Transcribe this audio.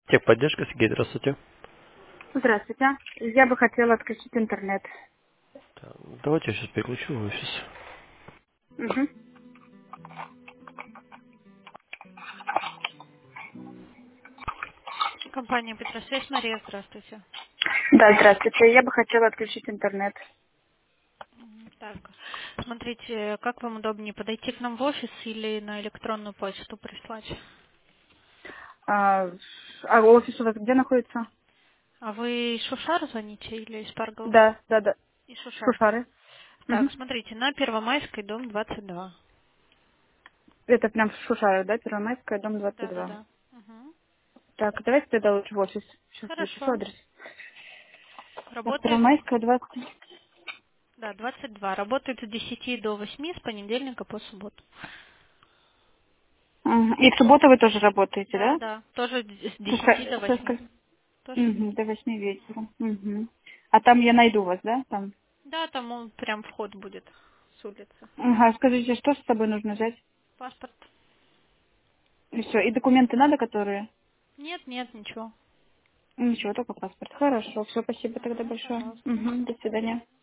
Техподдержка, Сергей, здравствуйте. Здравствуйте. Я бы хотела отключить интернет. Так, давайте я сейчас переключу в офис. Мгм. Компания Петросвязь, Мария, здравствуйте. Да, здравствуйте. Я бы хотела отключить интернет. Так, смотрите, как вам удобнее, подойти к нам в офис или на электронную почту прислать? А, а офис у вас где находится? А вы из Шушар звоните или из Паргова? Да, да, да. Из Шушар. Шушары. Так, Мгм. смотрите, на Первомайской, дом 22. Это прям в Шушарах, да? Первомайская, дом 22. Да-да-да. Мгм. Так, давайте тогда лучше в офис. Сейчас запишу Хорошо. адрес. Так, Работает, Первомайская, 20. да, 22. Работает с 10 до 8 с понедельника по субботу. Ага. И в субботу вы тоже работаете, Да, да? да. Тоже с Со 10 до 8. Тоже Мгм, есть. до 8 вечера. Мгм. А там я найду вас, да? Там. Да, там он прям вход будет с улицы. Ага, скажите, что с собой нужно взять? Паспорт? И все. И документы надо, которые? Нет, нет, ничего. Ничего, только паспорт. Хорошо, все, спасибо тогда Угу, большое. пожалуйста. Мгм, до свидания.